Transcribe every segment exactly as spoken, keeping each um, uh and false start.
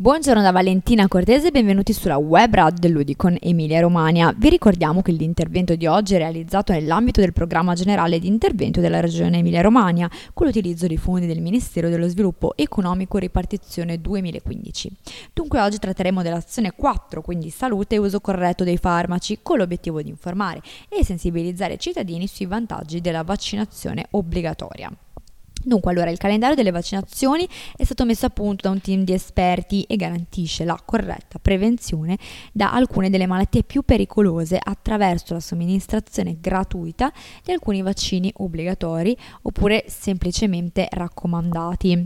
Buongiorno da Valentina Cortese e benvenuti sulla web radio dell'Udicon Emilia Romagna. Vi ricordiamo che l'intervento di oggi è realizzato nell'ambito del programma generale di intervento della Regione Emilia Romagna con l'utilizzo dei fondi del Ministero dello Sviluppo Economico Ripartizione duemilaquindici. Dunque oggi tratteremo dell'azione quattro, quindi salute e uso corretto dei farmaci, con l'obiettivo di informare e sensibilizzare i cittadini sui vantaggi della vaccinazione obbligatoria. Dunque, allora, il calendario delle vaccinazioni è stato messo a punto da un team di esperti e garantisce la corretta prevenzione da alcune delle malattie più pericolose attraverso la somministrazione gratuita di alcuni vaccini obbligatori oppure semplicemente raccomandati.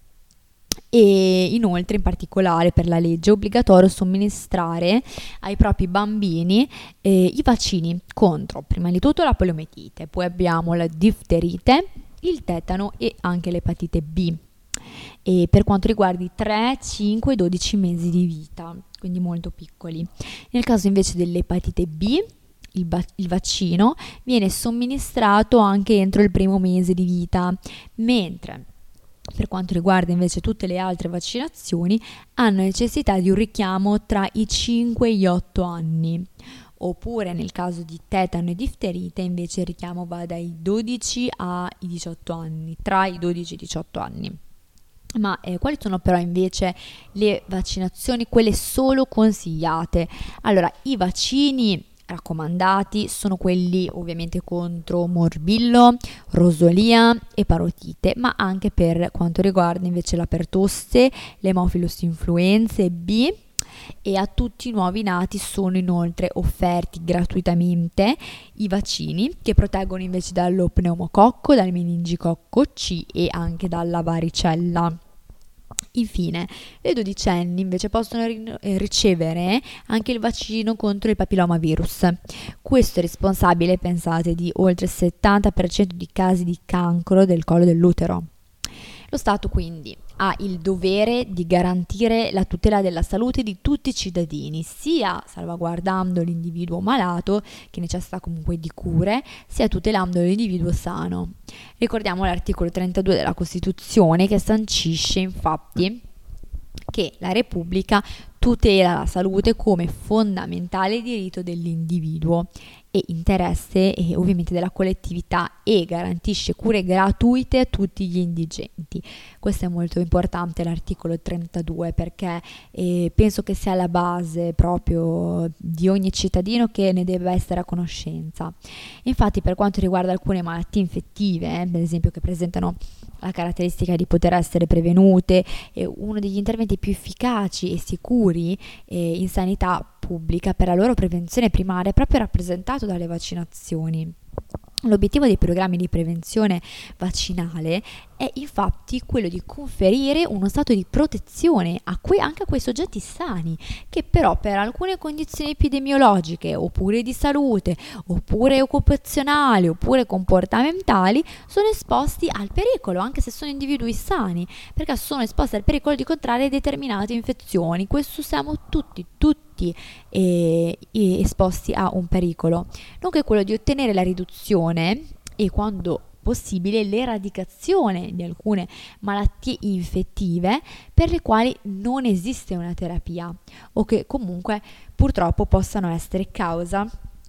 E inoltre, in particolare per la legge, è obbligatorio somministrare ai propri bambini eh, i vaccini contro, prima di tutto, la poliomielite, poi abbiamo la difterite, il tetano e anche l'epatite B, e per quanto riguarda i tre, cinque e dodici mesi di vita, quindi molto piccoli. Nel caso invece dell'epatite B, il, ba- il vaccino viene somministrato anche entro il primo mese di vita, mentre per quanto riguarda invece tutte le altre vaccinazioni hanno necessità di un richiamo tra i cinque e gli otto anni. Oppure nel caso di tetano e difterite invece il richiamo va dai dodici ai diciotto anni, tra i dodici e i diciotto anni. Ma eh, quali sono però invece le vaccinazioni, quelle solo consigliate? Allora, i vaccini raccomandati sono quelli ovviamente contro morbillo, rosolia e parotite, ma anche per quanto riguarda invece la pertosse, l'Haemophilus influenzae B, e a tutti i nuovi nati sono inoltre offerti gratuitamente i vaccini che proteggono invece dallo pneumococco, dal meningicocco C e anche dalla varicella. Infine, le dodicenni invece possono ri- ricevere anche il vaccino contro il papillomavirus. Questo è responsabile, pensate, di oltre il settanta per cento di casi di cancro del collo dell'utero. Lo Stato quindi ha il dovere di garantire la tutela della salute di tutti i cittadini, sia salvaguardando l'individuo malato, che necessita comunque di cure, sia tutelando l'individuo sano. Ricordiamo l'articolo trentadue della Costituzione, che sancisce infatti che la Repubblica tutela la salute come fondamentale diritto dell'individuo e interesse e ovviamente della collettività, e garantisce cure gratuite a tutti gli indigenti. Questo è molto importante, l'articolo trentadue, perché eh, penso che sia la base proprio di ogni cittadino che ne deve essere a conoscenza. Infatti, per quanto riguarda alcune malattie infettive, eh, per esempio, che presentano la caratteristica di poter essere prevenute, è uno degli interventi più efficaci e sicuri eh, in sanità pubblica per la loro prevenzione primaria è proprio rappresentato dalle vaccinazioni. L'obiettivo dei programmi di prevenzione vaccinale è infatti quello di conferire uno stato di protezione a que- anche a quei soggetti sani, che però per alcune condizioni epidemiologiche, oppure di salute, oppure occupazionali, oppure comportamentali, sono esposti al pericolo, anche se sono individui sani, perché sono esposti al pericolo di contrarre determinate infezioni. Questo siamo tutti, tutti eh, esposti a un pericolo, nonché quello di ottenere la riduzione e, quando possibile, l'eradicazione di alcune malattie infettive per le quali non esiste una terapia o che comunque purtroppo possano essere causa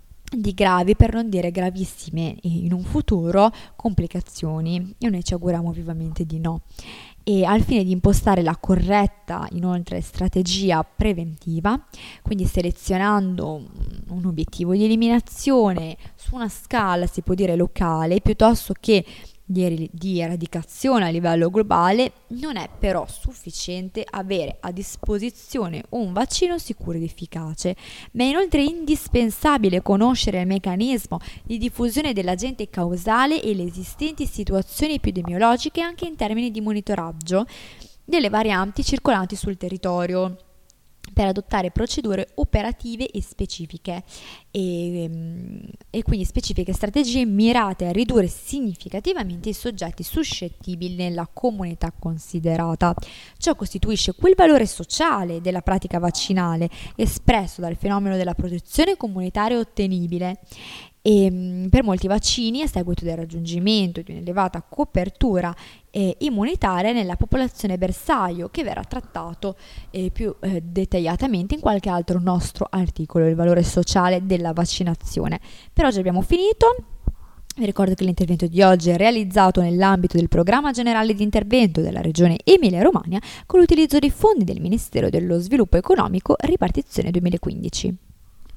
di gravi, per non dire gravissime, in un futuro complicazioni, e noi ci auguriamo vivamente di no. E al fine di impostare la corretta, inoltre, strategia preventiva, quindi selezionando un obiettivo di eliminazione su una scala, si può dire, locale, piuttosto che di, er- di eradicazione a livello globale, non è però sufficiente avere a disposizione un vaccino sicuro ed efficace, ma è inoltre indispensabile conoscere il meccanismo di diffusione dell'agente causale e le esistenti situazioni epidemiologiche anche in termini di monitoraggio delle varianti circolanti sul territorio, per adottare procedure operative e specifiche e, e quindi specifiche strategie mirate a ridurre significativamente i soggetti suscettibili nella comunità considerata. Ciò costituisce quel valore sociale della pratica vaccinale espresso dal fenomeno della protezione comunitaria ottenibile e mh, per molti vaccini, a seguito del raggiungimento di un'elevata copertura eh, immunitaria nella popolazione bersaglio, che verrà trattato eh, più eh, dettagliatamente in qualche altro nostro articolo, il valore sociale della vaccinazione. Per oggi abbiamo finito. Vi ricordo che l'intervento di oggi è realizzato nell'ambito del programma generale di intervento della Regione Emilia-Romagna con l'utilizzo dei fondi del Ministero dello Sviluppo Economico ripartizione duemilaquindici.